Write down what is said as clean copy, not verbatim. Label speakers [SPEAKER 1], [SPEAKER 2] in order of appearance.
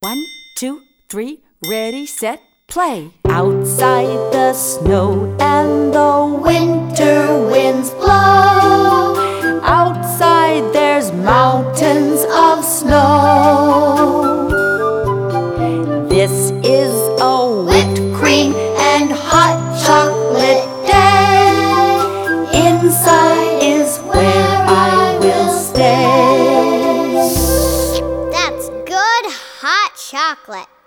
[SPEAKER 1] 1, 2, 3, ready, set, play. Outside the snow and the winter winds blow. Outside there's mountains of snow. This is a whipped cream and hot chocolate day. Inside is where I will stay.
[SPEAKER 2] That's good hot chocolate.